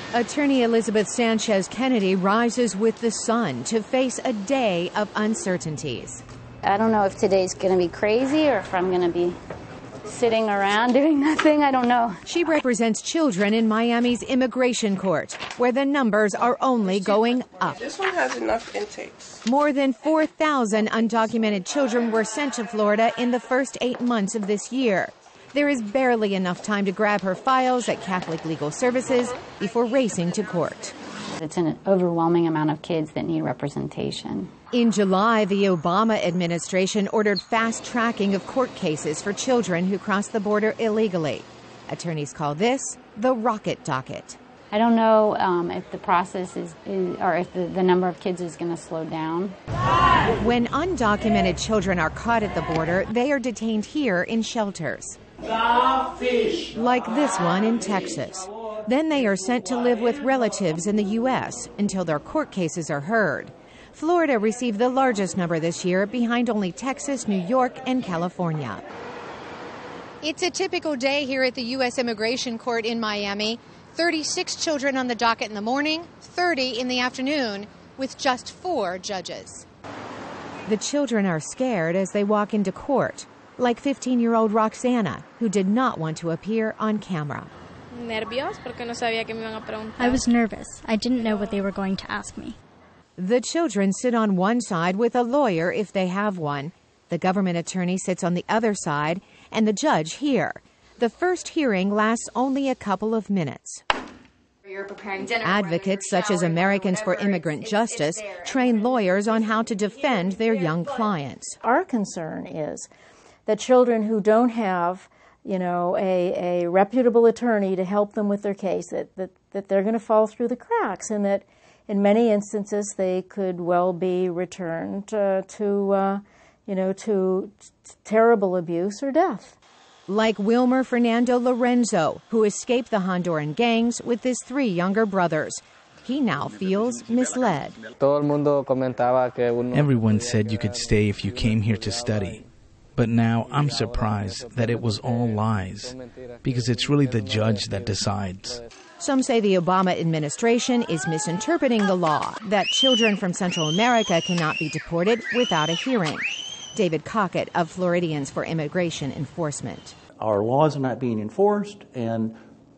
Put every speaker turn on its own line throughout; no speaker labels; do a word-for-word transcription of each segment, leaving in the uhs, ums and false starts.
Attorney Elizabeth Sanchez Kennedy rises with the sun to face a day of uncertainties.
I don't know if today's going to be crazy or if I'm going to be sitting around doing nothing. I don't know.
She represents children in Miami's immigration court, where the numbers are only going up.
This one has enough intakes.
More than four thousand undocumented children were sent to Florida in the first eight months of this year. There is barely enough time to grab her files at Catholic Legal Services before racing to court.
It's an overwhelming amount of kids that need representation.
In July, the Obama administration ordered fast tracking of court cases for children who cross the border illegally. Attorneys call this the rocket docket.
I don't know um, if the process is, is or if the, the number of kids is going to slow down.
When undocumented children are caught at the border, they are detained here in shelters. Like this one in Texas. Then they are sent to live with relatives in the U S until their court cases are heard. Florida received the largest number this year, behind only Texas, New York, and California. It's a typical day here at the U S Immigration Court in Miami. thirty-six children on the docket in the morning, thirty in the afternoon, with just four judges. The children are scared as they walk into court, like fifteen-year-old Roxana, who did not want to appear on camera.
I was nervous. I didn't know what they were going to ask me.
The children sit on one side with a lawyer if they have one. The government attorney sits on the other side, and the judge here. The first hearing lasts only a couple of minutes. Advocates such as Americans for Immigrant Justice train lawyers on how to defend their young clients.
Our concern is that children who don't have, you know, a, a reputable attorney to help them with their case, that, that, that they're going to fall through the cracks, and that in many instances they could well be returned uh, to, uh, you know, to t- terrible abuse or death.
Like Wilmer Fernando Lorenzo, who escaped the Honduran gangs with his three younger brothers. He now feels misled.
Everyone said you could stay if you came here to study. But now I'm surprised that it was all lies, because it's really the judge that decides.
Some say the Obama administration is misinterpreting the law, that children from Central America cannot be deported without a hearing. David Cockett of Floridians for Immigration Enforcement.
Our laws are not being enforced, and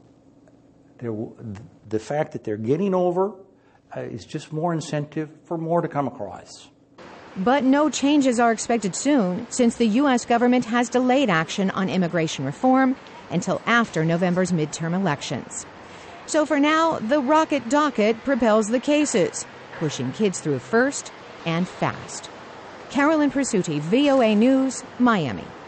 the fact that they're getting over uh, is just more incentive for more to come across.
But no changes are expected soon, since the U S government has delayed action on immigration reform until after November's midterm elections. So for now, the rocket docket propels the cases, pushing kids through first and fast. Carolyn Presutti, V O A News, Miami.